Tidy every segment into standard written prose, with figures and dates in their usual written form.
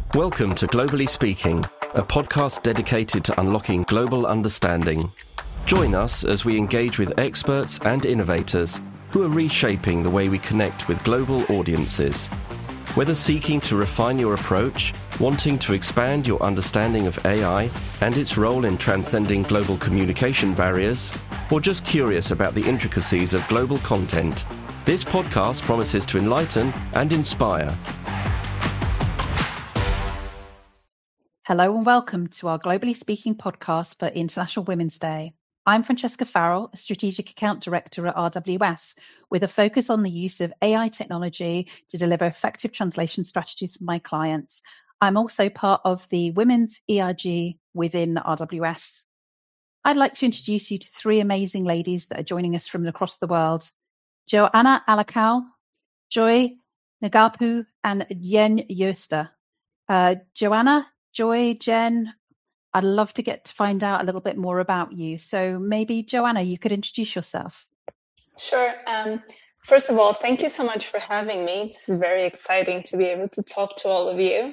Welcome to Globally Speaking, a podcast dedicated to unlocking global understanding. Join us as we engage with experts and innovators who are reshaping the way we connect with global audiences. Whether seeking to refine your approach, wanting to expand your understanding of AI and its role in transcending global communication barriers, or just curious about the intricacies of global content, this podcast promises to enlighten and inspire. Hello and welcome to our Globally Speaking podcast for International Women's Day. I'm Francesca Farrell, a Strategic Account Director at RWS, with a focus on the use of AI technology to deliver effective translation strategies for my clients. I'm also part of the Women's ERG within RWS. I'd like to introduce you to three amazing ladies that are joining us from across the world. Joanna Alakau, Joy Nagapu, and Yen Yoster. Joanna, Joy, Jen, I'd love to get to find out a little bit more about you. So maybe, Joanna, you could introduce yourself. Sure. First of all, thank you so much for having me. This is very exciting to be able to talk to all of you.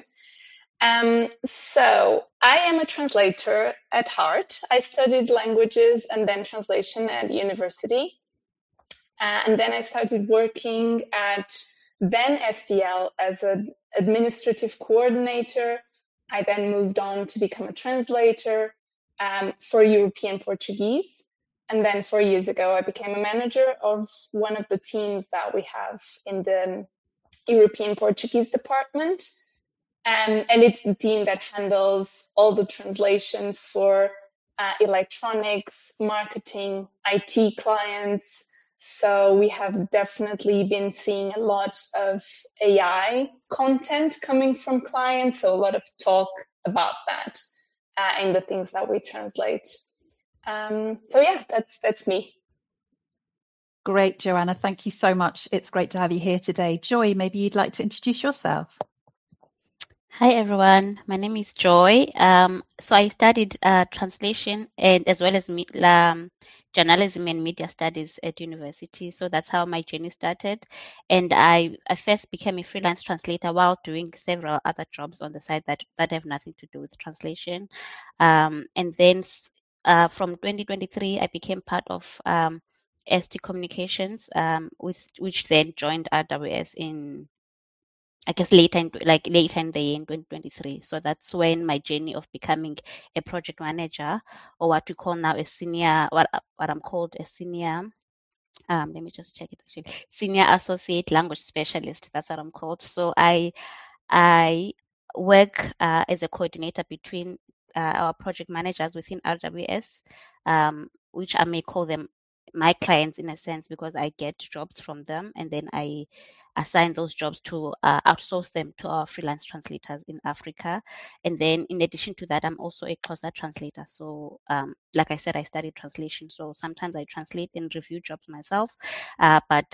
So I am a translator at heart. I studied languages and then translation at university. And then I started working at then SDL as an administrative coordinator. I then moved on to become a translator for European Portuguese. And then 4 years ago, I became a manager of one of the teams that we have in the European Portuguese department. And it's the team that handles all the translations for electronics, marketing, IT clients. So we have definitely been seeing a lot of AI content coming from clients. So a lot of talk about that in the things that we translate. So yeah, that's me. Great, Joanna. Thank you so much. It's great to have you here today. Joy, maybe you'd like to introduce yourself. Hi, everyone. My name is Joy. So I studied translation and as well as journalism and media studies at university. So that's how my journey started. And I first became a freelance translator while doing several other jobs on the side that have nothing to do with translation. And then from 2023, I became part of ST Communications, which then joined RWS in, I guess, later in the year in 2023. So that's when my journey of becoming a project manager, or what we call now a senior, what I'm called a senior, let me just check it actually, senior associate language specialist. That's what I'm called. So I work as a coordinator between our project managers within RWS, which I may call them my clients in a sense, because I get jobs from them and then I assign those jobs to outsource them to our freelance translators in Africa. And then in addition to that, I'm also a Xhosa translator. So like I said, I studied translation. So sometimes I translate and review jobs myself. But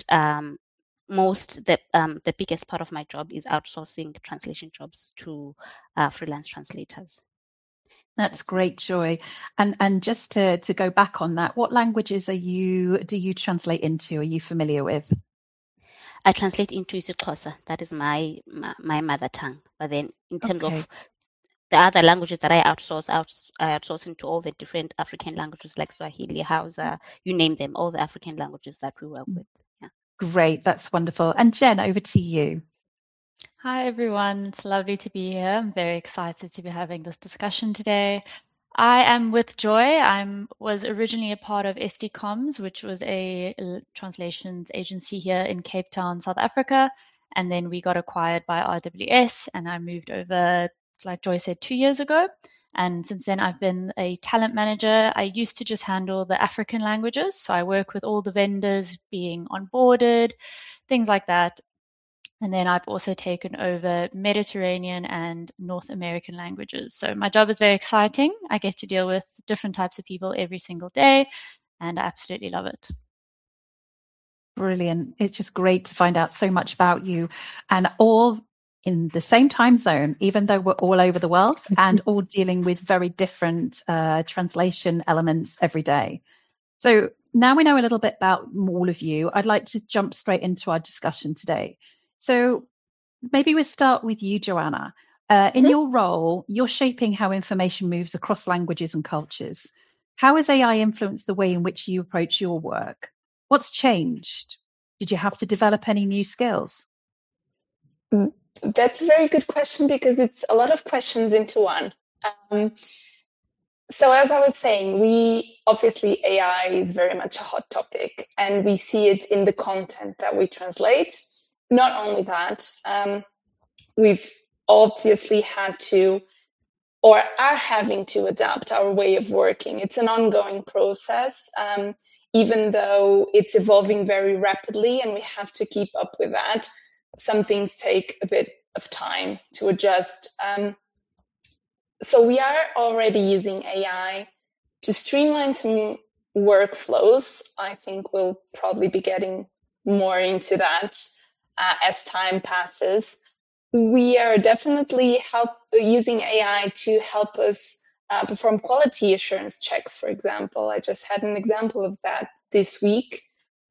the biggest part of my job is outsourcing translation jobs to freelance translators. That's great, Joy. And just to go back on that, what languages do you translate into? Are you familiar with? I translate into isiXhosa. That is my mother tongue. But then in terms of the other languages that I outsource into all the different African languages like Swahili, Hausa, you name them, all the African languages that we work with. Yeah. Great, that's wonderful. And Jen, over to you. Hi, everyone. It's lovely to be here. I'm very excited to be having this discussion today. I am with Joy. I was originally a part of SD Comms, which was a translations agency here in Cape Town, South Africa. And then we got acquired by RWS, and I moved over, like Joy said, 2 years ago. And since then, I've been a talent manager. I used to just handle the African languages. So I work with all the vendors being onboarded, things like that. And then I've also taken over Mediterranean and North American languages. So my job is very exciting. I get to deal with different types of people every single day, and I absolutely love it. Brilliant. It's just great to find out so much about you, and all in the same time zone, even though we're all over the world and all dealing with very different translation elements every day. So now we know a little bit about all of you. I'd like to jump straight into our discussion today. So maybe we'll start with you, Joanna. In your role, you're shaping how information moves across languages and cultures. How has AI influenced the way in which you approach your work? What's changed? Did you have to develop any new skills? That's a very good question because it's a lot of questions into one. So as I was saying, obviously AI is very much a hot topic, and we see it in the content that we translate. Not only that, we've obviously had to, or are having to, adapt our way of working. It's an ongoing process, even though it's evolving very rapidly and we have to keep up with that. Some things take a bit of time to adjust. So we are already using AI to streamline some workflows. I think we'll probably be getting more into that as time passes. We are definitely using AI to help us perform quality assurance checks, for example. I just had an example of that this week.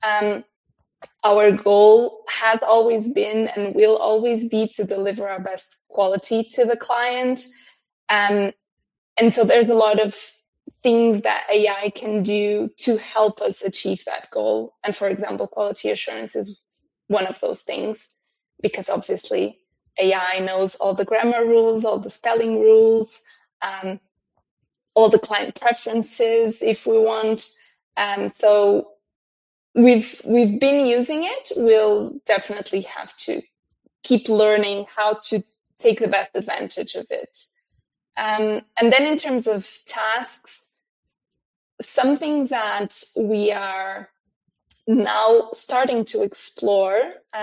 Our goal has always been and will always be to deliver our best quality to the client. And so there's a lot of things that AI can do to help us achieve that goal. And for example, quality assurance is one of those things, because obviously AI knows all the grammar rules, all the spelling rules, all the client preferences if we want. So we've been using it. We'll definitely have to keep learning how to take the best advantage of it. And then in terms of tasks, something that we are now starting to explore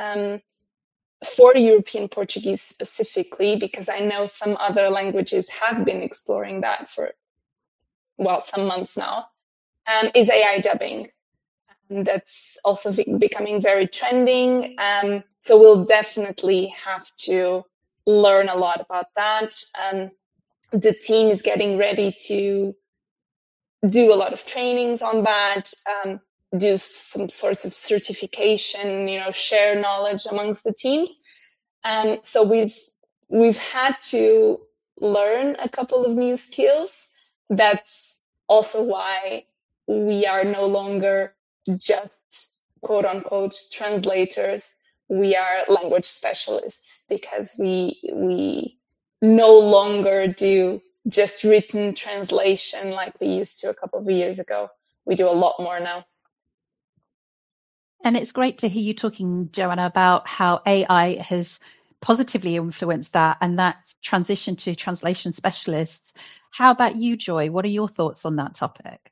for European Portuguese specifically, because I know some other languages have been exploring that for, some months now, is AI dubbing. That's also becoming very trending. So we'll definitely have to learn a lot about that. The team is getting ready to do a lot of trainings on that, do some sorts of certification, share knowledge amongst the teams. So we've had to learn a couple of new skills. That's also why we are no longer just quote unquote translators. We are language specialists, because we no longer do just written translation like we used to a couple of years ago. We do a lot more now. And it's great to hear you talking, Joanna, about how AI has positively influenced that and that transition to translation specialists. How about you, Joy? What are your thoughts on that topic?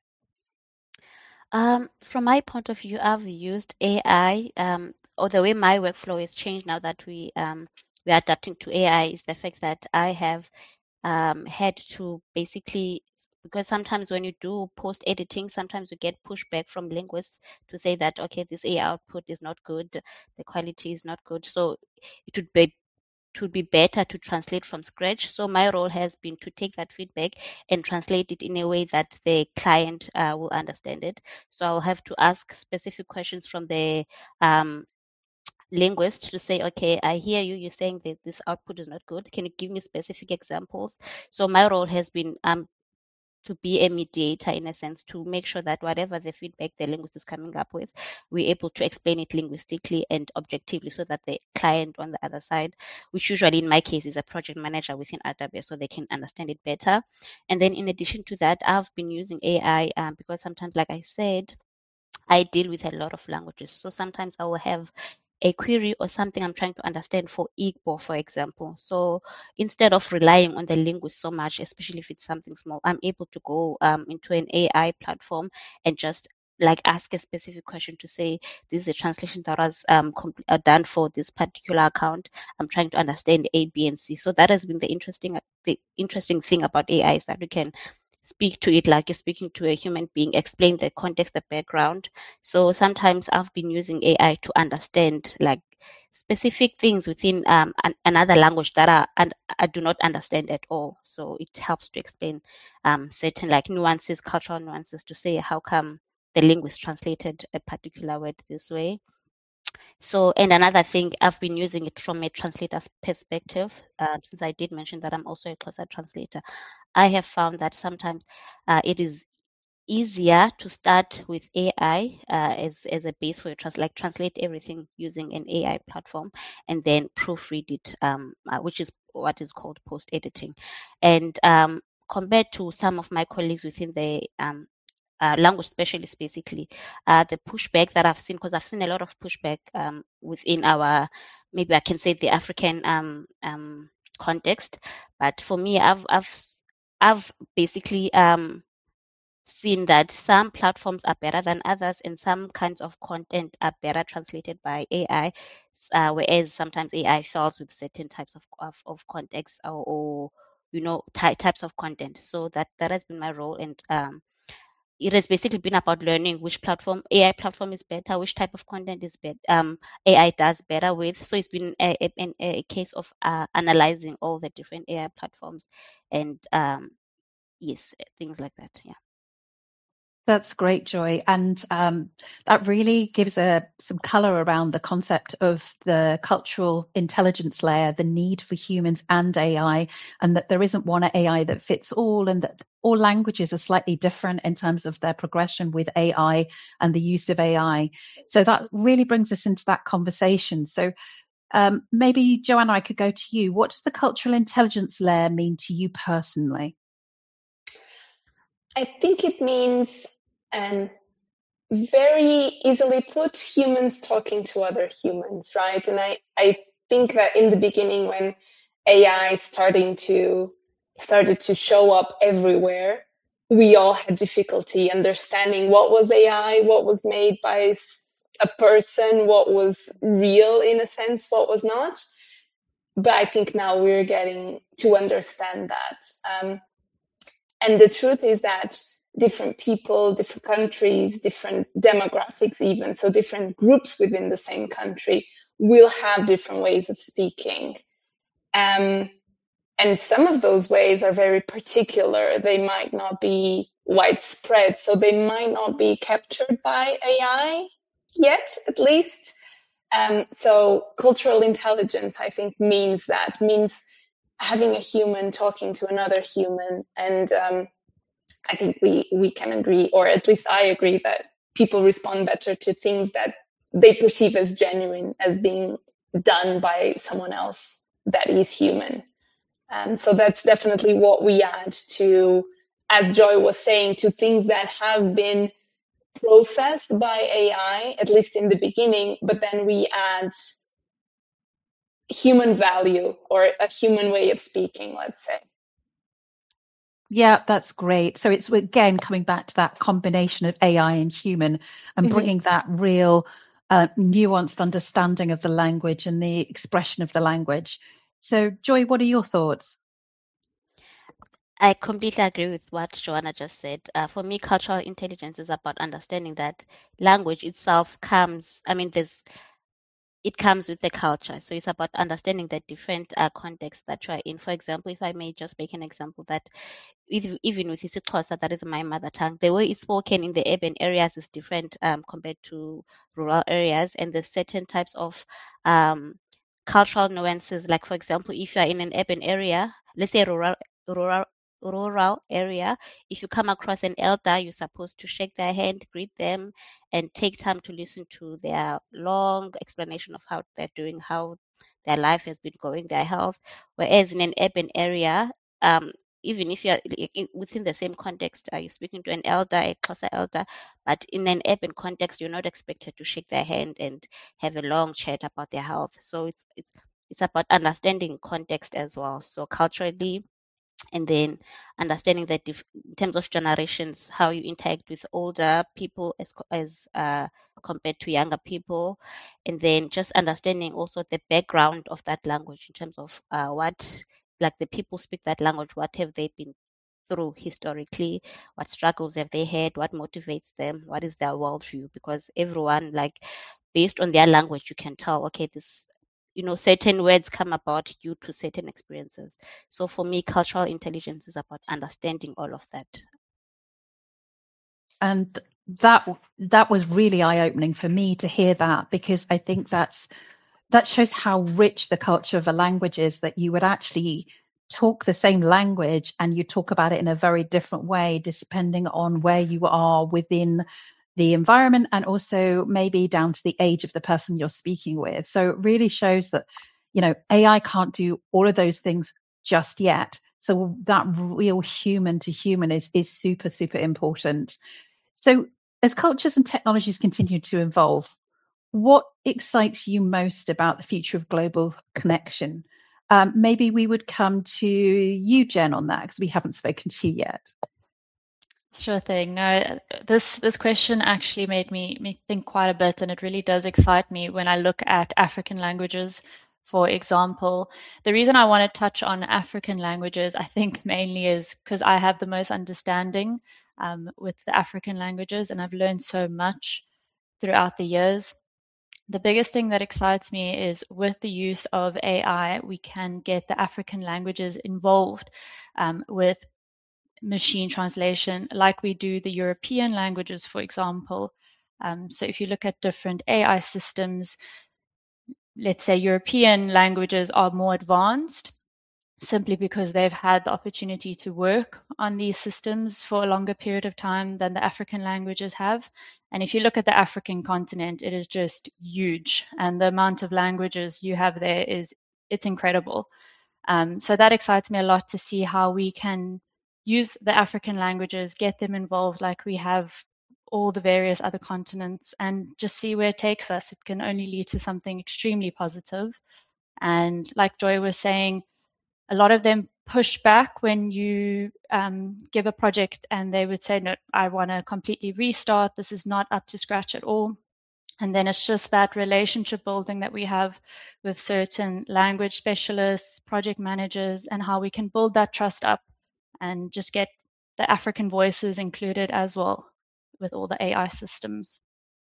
From my point of view, I've used AI, or the way my workflow has changed now that we are adapting to AI is the fact that I have had to basically, because sometimes when you do post editing, sometimes you get pushback from linguists to say that, okay, this AI output is not good, the quality is not good. So it would be better to translate from scratch. So my role has been to take that feedback and translate it in a way that the client will understand it. So I'll have to ask specific questions from the linguist to say, okay, I hear you, you're saying that this output is not good. Can you give me specific examples? So my role has been to be a mediator, in a sense, to make sure that whatever the feedback the linguist is coming up with, we're able to explain it linguistically and objectively, so that the client on the other side, which usually in my case is a project manager within RWS, so they can understand it better. And then in addition to that, I've been using AI because sometimes, like I said, I deal with a lot of languages. So sometimes I will have a query or something I'm trying to understand for Igbo, for example. So instead of relying on the linguist so much, especially if it's something small, I'm able to go into an AI platform and just like ask a specific question to say, this is a translation that was done for this particular account. I'm trying to understand A, B, and C. So that has been the interesting thing about AI, is that we can speak to it like you're speaking to a human being, explain the context, the background. So sometimes I've been using AI to understand like specific things within another language that I do not understand at all. So it helps to explain certain like nuances, cultural nuances, to say how come the linguist translated a particular word this way. So, and another thing, I've been using it from a translator's perspective, since I did mention that I'm also a Xhosa translator. I have found that sometimes it is easier to start with AI as a base for your translate everything using an AI platform, and then proofread it, which is what is called post editing. And compared to some of my colleagues within the language specialists, basically, the pushback that I've seen, because I've seen a lot of pushback within our, maybe I can say the African context, but for me, I've basically seen that some platforms are better than others, and some kinds of content are better translated by AI, whereas sometimes AI fails with certain types of context or types of content. So that has been my role, and it has basically been about learning which AI platform is better, which type of content is better, AI does better with. So it's been a case of analyzing all the different AI platforms and yes, things like that. Yeah. That's great, Joy. And that really gives some color around the concept of the cultural intelligence layer, the need for humans and AI, and that there isn't one AI that fits all, and that all languages are slightly different in terms of their progression with AI and the use of AI. So that really brings us into that conversation. So maybe, Joanna, I could go to you. What does the cultural intelligence layer mean to you personally? I think it means very easily put, humans talking to other humans, right? And I think that in the beginning, when AI started to show up everywhere, we all had difficulty understanding what was AI, what was made by a person, what was real in a sense, what was not. But I think now we're getting to understand that. And the truth is that different people, different countries, different demographics even, so different groups within the same country will have different ways of speaking. And some of those ways are very particular. They might not be widespread, so they might not be captured by AI yet, at least. So cultural intelligence, I think, means having a human talking to another human. And I think we can agree, or at least I agree, that people respond better to things that they perceive as genuine, as being done by someone else that is human. So that's definitely what we add to, as Joy was saying, to things that have been processed by AI, at least in the beginning, but then we add human value or a human way of speaking, let's say. Yeah, that's great. So it's again coming back to that combination of AI and human, and bringing that real nuanced understanding of the language and the expression of the language. So Joy, what are your thoughts? I completely agree with what Joanna just said. For me, cultural intelligence is about understanding that language itself it comes with the culture. So it's about understanding the different contexts that you are in. For example, if I may just make an example, that even with isiXhosa, that is my mother tongue, the way it's spoken in the urban areas is different compared to rural areas, and there's certain types of cultural nuances. Like, for example, if you are in an urban area, let's say rural area, if you come across an elder, you're supposed to shake their hand, greet them, and take time to listen to their long explanation of how they're doing, how their life has been going, their health. Whereas in an urban area, even if you're within the same context, you're speaking to an elder, a Xhosa elder, but in an urban context, you're not expected to shake their hand and have a long chat about their health. So it's about understanding context as well. So culturally, and then understanding that in terms of generations, how you interact with older people as compared to younger people, and then just understanding also the background of that language in terms of what, like, the people speak that language, what have they been through historically, what struggles have they had, what motivates them, what is their worldview, because everyone, like, based on their language, you can tell, okay, this, certain words come about due to certain experiences. So for me, cultural intelligence is about understanding all of that. And that was really eye-opening for me to hear that, because I think that shows how rich the culture of a language is, that you would actually talk the same language and you talk about it in a very different way depending on where you are within the environment, and also maybe down to the age of the person you're speaking with. So it really shows that, AI can't do all of those things just yet. So that real human to human is super, super important. So as cultures and technologies continue to evolve, what excites you most about the future of global connection? Maybe we would come to you, Jen, on that, because we haven't spoken to you yet. Sure thing. No, this question actually made me think quite a bit, and it really does excite me when I look at African languages. For example, the reason I want to touch on African languages, I think mainly is because I have the most understanding with the African languages, and I've learned so much throughout the years. The biggest thing that excites me is with the use of AI, we can get the African languages involved with machine translation, like we do the European languages, for example. So if you look at different AI systems, let's say European languages are more advanced simply because they've had the opportunity to work on these systems for a longer period of time than the African languages have. And if you look at the African continent, it is just huge. And the amount of languages you have there it's incredible. So that excites me a lot to see how we can use the African languages, get them involved like we have all the various other continents, and just see where it takes us. It can only lead to something extremely positive. And like Joy was saying, a lot of them push back when you give a project and they would say, no, I want to completely restart. This is not up to scratch at all. And then it's just that relationship building that we have with certain language specialists, project managers, and how we can build that trust up and just get the African voices included as well with all the AI systems.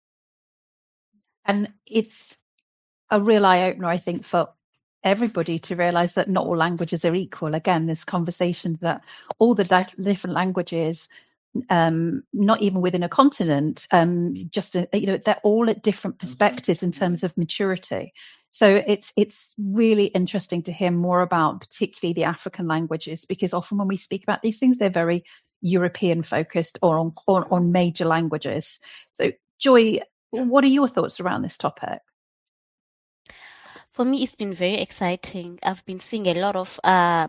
And it's a real eye-opener, I think, for everybody to realize that not all languages are equal. Again, this conversation that all the different languages, not even within a continent, they're all at different perspectives in terms of maturity. So it's really interesting to hear more about particularly the African languages, because often when we speak about these things, they're very European focused or on major languages. So Joy, what are your thoughts around this topic? For me, it's been very exciting. I've been seeing a lot of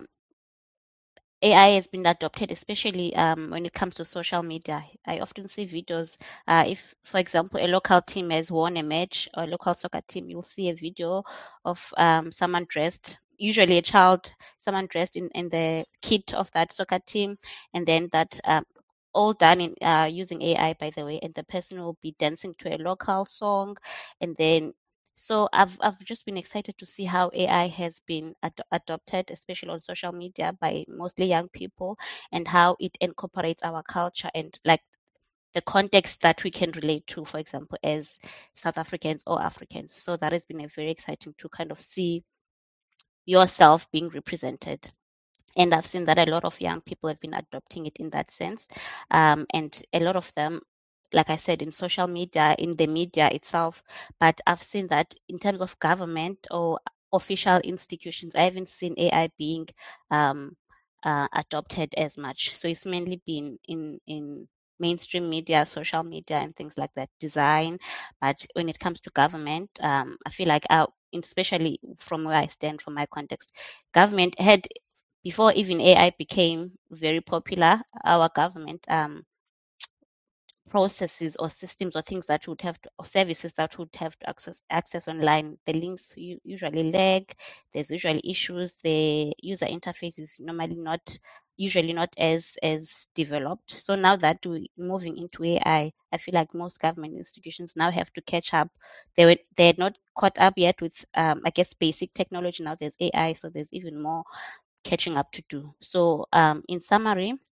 AI has been adopted, especially when it comes to social media. I often see videos. If, for example, a local team has won a match, or a local soccer team, you'll see a video of someone dressed, usually a child, someone dressed in the kit of that soccer team, and then that all done in using AI, by the way, and the person will be dancing to a local song, and then so I've just been excited to see how AI has been adopted, especially on social media by mostly young people, and how it incorporates our culture and like the context that we can relate to, for example, as South Africans or Africans. So that has been a very exciting to kind of see yourself being represented. And I've seen that a lot of young people have been adopting it in that sense. And a lot of them, like I said, in social media, in the media itself. But I've seen that in terms of government or official institutions, I haven't seen AI being adopted as much. So it's mainly been in mainstream media, social media, and things like that, design. But when it comes to government, I feel like, especially from where I stand, from my context, government had, before even AI became very popular, our government processes or systems or things that would have to, or services that would have to access online, the links usually lag. There's usually issues. The user interface is usually not as developed. So now that we're moving into AI, I feel like most government institutions now have to catch up. They're not caught up yet with I guess basic technology. Now there's AI, so there's even more catching up to do. So in summary,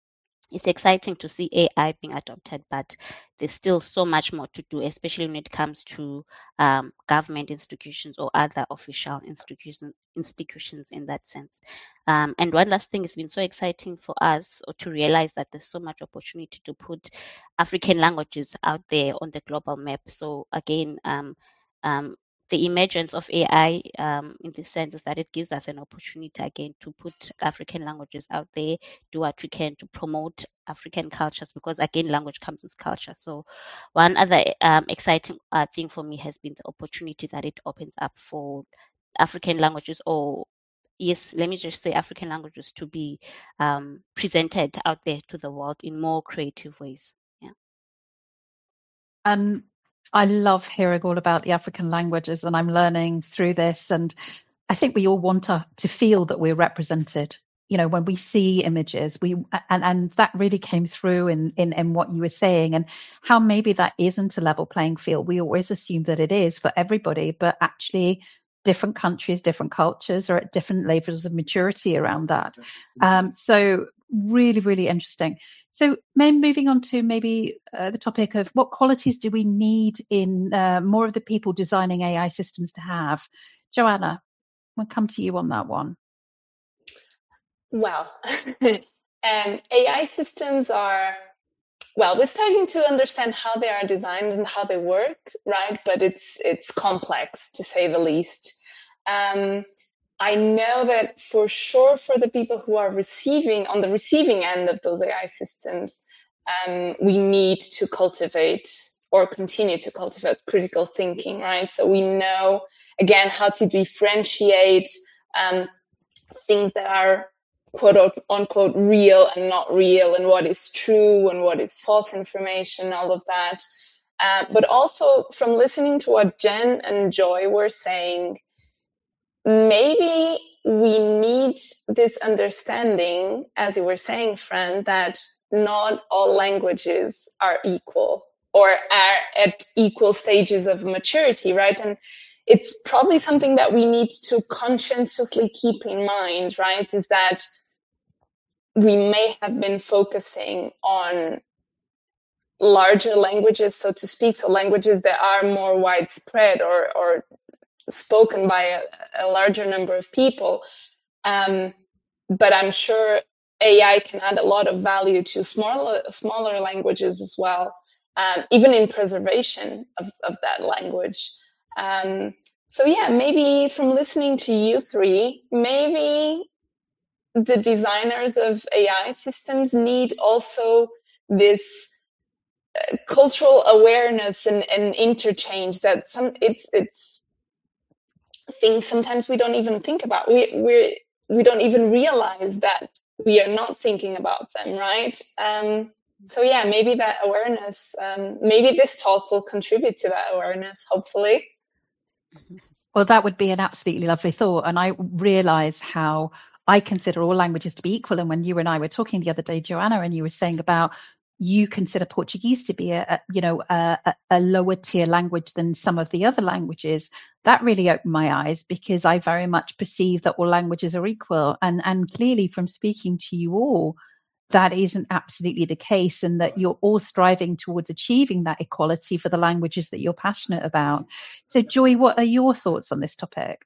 it's exciting to see AI being adopted, but there's still so much more to do, especially when it comes to government institutions or other official institutions in that sense. And one last thing, it's been so exciting for us to realize that there's so much opportunity to put African languages out there on the global map. So again, the emergence of AI in the sense is that it gives us an opportunity again to put African languages out there, do what we can to promote African cultures, because again, language comes with culture. So one other exciting thing for me has been the opportunity that it opens up for African languages, or yes, let me just say African languages, to be presented out there to the world in more creative ways. Yeah. And I love hearing all about the African languages, and I'm learning through this. And I think we all want to feel that we're represented. You know, when we see images, and that really came through in what you were saying, and how maybe that isn't a level playing field. We always assume that it is for everybody, but actually different countries, different cultures are at different levels of maturity around that. So really, really interesting. So moving on to maybe the topic of what qualities do we need in more of the people designing AI systems to have? Joanna, we'll come to you on that one. Well, AI systems are, well, we're starting to understand how they are designed and how they work, right? But it's complex, to say the least. I know that for sure for the people who are on the receiving end of those AI systems, we need to cultivate or continue to cultivate critical thinking, right? So we know, again, how to differentiate things that are quote unquote real and not real, and what is true and what is false information, all of that. But also from listening to what Jen and Joy were saying, maybe we need this understanding, as you were saying, Fran, that not all languages are equal or are at equal stages of maturity, right? And it's probably something that we need to conscientiously keep in mind, right? Is that we may have been focusing on larger languages, so to speak, so languages that are more widespread or spoken by a larger number of people. But I'm sure AI can add a lot of value to smaller languages as well, even in preservation of that language. So yeah, maybe from listening to you three, maybe the designers of AI systems need also this cultural awareness and interchange that it's things sometimes we don't even think about. We don't even realize that we are not thinking about them, right? So yeah, maybe that awareness, maybe this talk will contribute to that awareness, hopefully. Well, that would be an absolutely lovely thought. And I realize how I consider all languages to be equal. And when you and I were talking the other day, Joanna, and you were saying about you consider Portuguese to be a lower tier language than some of the other languages, that really opened my eyes, because I very much perceive that all languages are equal. And clearly from speaking to you all, that isn't absolutely the case, and that you're all striving towards achieving that equality for the languages that you're passionate about. So Joy, what are your thoughts on this topic?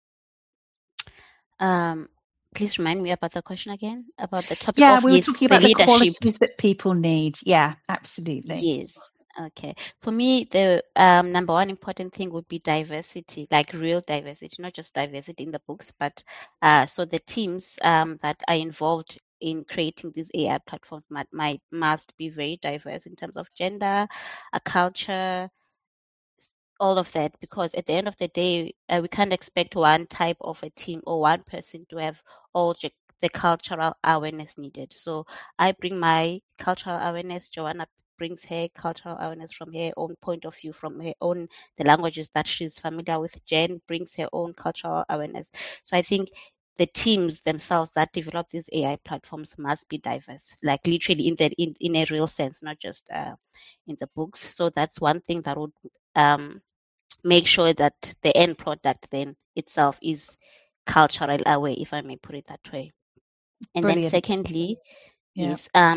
Please remind me about the question again, about the topic of we were talking about the qualities that people need. Yeah, absolutely. Yes. Okay. For me, the number one important thing would be diversity, like real diversity, not just diversity in the books, but so the teams that are involved in creating these AI platforms must be very diverse in terms of gender, culture, all of that, because at the end of the day, we can't expect one type of a team or one person to have all the cultural awareness needed. So I bring my cultural awareness, Joanna brings her cultural awareness from her own point of view, from her own, the languages that she's familiar with. Jen brings her own cultural awareness. So I think the teams themselves that develop these AI platforms must be diverse, like literally in a real sense, not just in the books. So that's one thing that would make sure that the end product then itself is cultural aware, if I may put it that way. And Brilliant. Then secondly, yes,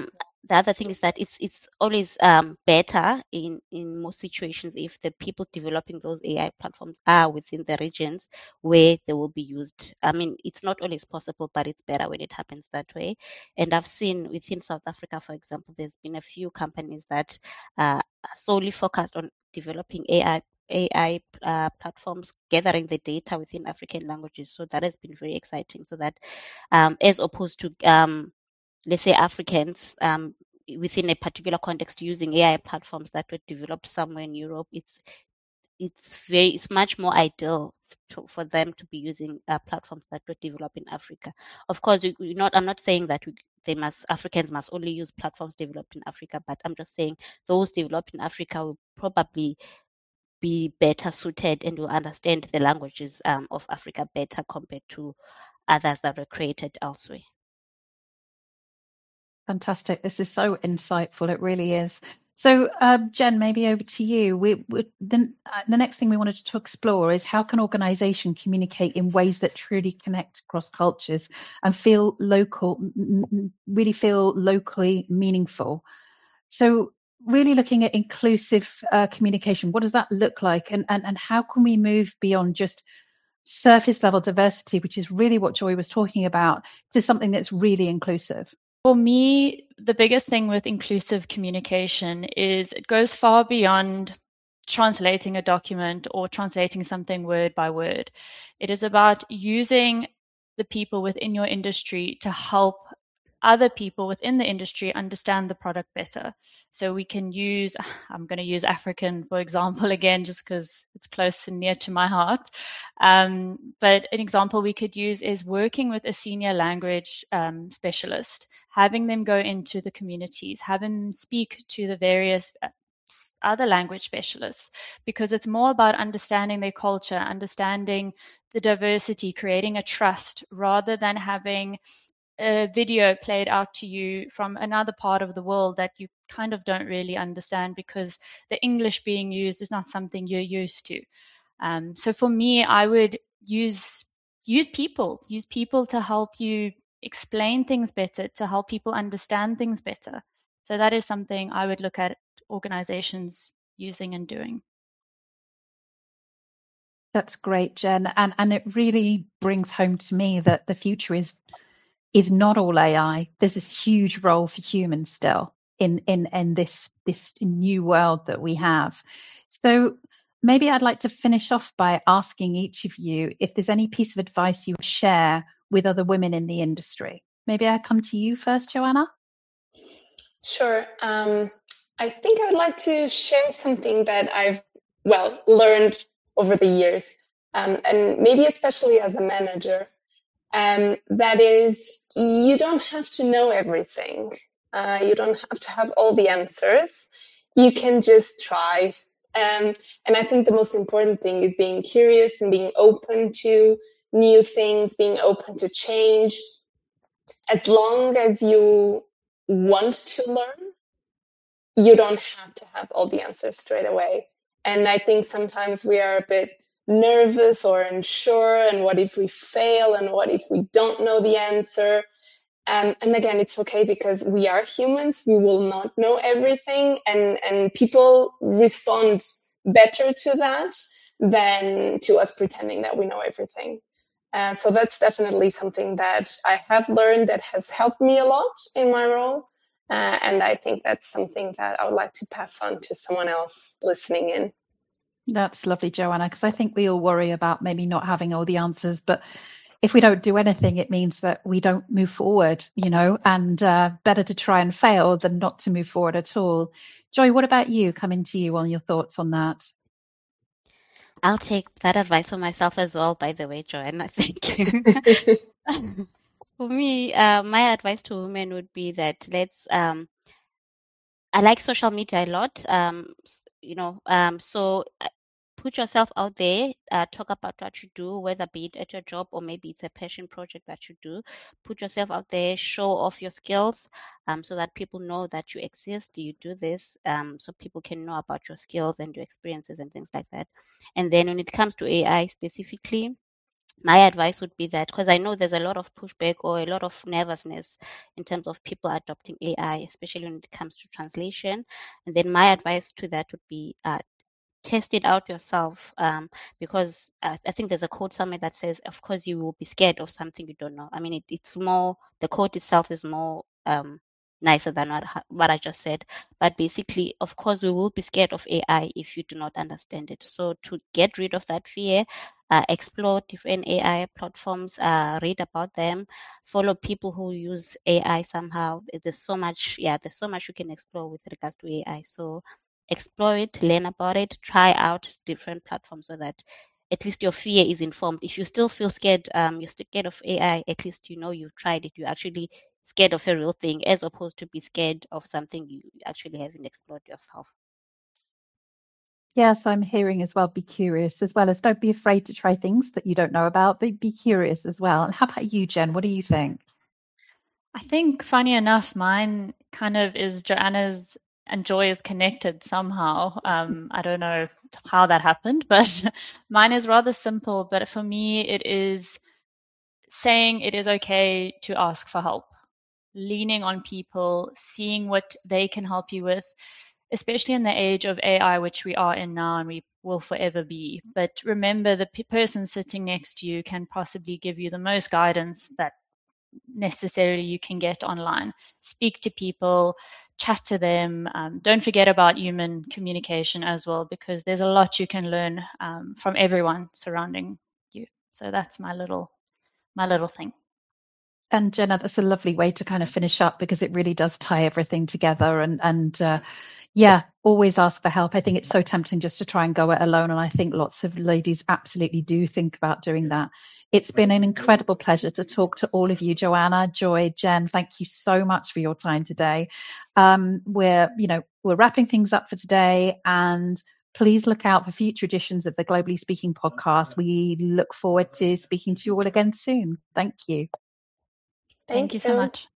the other thing is that it's always better in most situations if the people developing those AI platforms are within the regions where they will be used. I mean, it's not always possible, but it's better when it happens that way. And I've seen within South Africa, for example, there's been a few companies that are solely focused on developing AI platforms, gathering the data within African languages. So that has been very exciting. So that as opposed to let's say Africans within a particular context using AI platforms that were developed somewhere in Europe, it's much more ideal for them to be using platforms that were developed in Africa. Of course, I'm not saying that Africans must only use platforms developed in Africa, but I'm just saying those developed in Africa will probably be better suited and will understand the languages of Africa better compared to others that were created elsewhere. Fantastic. This is so insightful. It really is. So, Jen, maybe over to you. The next thing we wanted to explore is how can organisation communicate in ways that truly connect across cultures and feel local, really feel locally meaningful. So, really looking at inclusive communication, what does that look like, and how can we move beyond just surface level diversity, which is really what Joy was talking about, to something that's really inclusive? For me, the biggest thing with inclusive communication is it goes far beyond translating a document or translating something word by word. It is about using the people within your industry to help other people within the industry understand the product better. So we can use, I'm going to use African, for example, again, just because it's close and near to my heart. But an example we could use is working with a senior language specialist, having them go into the communities, having them speak to the various other language specialists, because it's more about understanding their culture, understanding the diversity, creating a trust, rather than having a video played out to you from another part of the world that you kind of don't really understand because the English being used is not something you're used to. So for me, I would use people to help you explain things better, to help people understand things better. So that is something I would look at organizations using and doing. That's great, Jen. And it really brings home to me that the future is not all AI. There's this huge role for humans still in this new world that we have. So maybe I'd like to finish off by asking each of you if there's any piece of advice you would share with other women in the industry. Maybe I come to you first, Joanna. Sure. I think I would like to share something that I've learned over the years, and maybe especially as a manager. That is, you don't have to know everything. You don't have to have all the answers. You can just try. And I think the most important thing is being curious and being open to new things, being open to change. As long as you want to learn, you don't have to have all the answers straight away. And I think sometimes we are a bit nervous or unsure, and what if we fail, and what if we don't know the answer? And again, it's okay, because we are humans. We will not know everything, and people respond better to that than to us pretending that we know everything. So that's definitely something that I have learned that has helped me a lot in my role. And I think that's something that I would like to pass on to someone else listening in. That's lovely, Joanna, because I think we all worry about maybe not having all the answers, but if we don't do anything, it means that we don't move forward, and better to try and fail than not to move forward at all. Joy, what about you? Coming to you on your thoughts on that. I'll take that advice for myself as well, by the way, Joanna. Thank you. For me, my advice to women would be that I like social media a lot, so put yourself out there, talk about what you do, whether be it at your job or maybe it's a passion project that you do. Put yourself out there, show off your skills, so that people know that you exist, you do this, so people can know about your skills and your experiences and things like that. And then when it comes to AI specifically, my advice would be that, because I know there's a lot of pushback or a lot of nervousness in terms of people adopting AI, especially when it comes to translation. And then my advice to that would be test it out yourself, because I think there's a quote somewhere that says, of course, you will be scared of something you don't know. I mean, it's more, the quote itself is more nicer than what I just said. But basically, of course, we will be scared of AI if you do not understand it. So to get rid of that fear, explore different AI platforms, read about them, follow people who use AI somehow. There's so much you can explore with regards to AI. So explore it, learn about it, try out different platforms so that at least your fear is informed. If you still feel scared, you're scared of AI, at least you know you've tried it. You're actually scared of a real thing as opposed to be scared of something you actually haven't explored yourself. Yes, I'm hearing as well, be curious, as well as don't be afraid to try things that you don't know about, but be curious as well. And how about you, Jen? What do you think? I think, funny enough, mine kind of is Joanna's and Joy is connected somehow. I don't know how that happened, but mine is rather simple. But for me, it is saying it is okay to ask for help, leaning on people, seeing what they can help you with, especially in the age of AI, which we are in now and we will forever be. But remember, the person sitting next to you can possibly give you the most guidance that necessarily you can get online. Speak to people, chat to them. Don't forget about human communication as well, because there's a lot you can learn from everyone surrounding you. So that's my little thing. And Jenna, that's a lovely way to kind of finish up, because it really does tie everything together. And yeah, always ask for help. I think it's so tempting just to try and go it alone. And I think lots of ladies absolutely do think about doing that. It's been an incredible pleasure to talk to all of you, Joanna, Joy, Jen. Thank you so much for your time today. We're wrapping things up for today, and please look out for future editions of the Globally Speaking podcast. We look forward to speaking to you all again soon. Thank you. Thank you so much.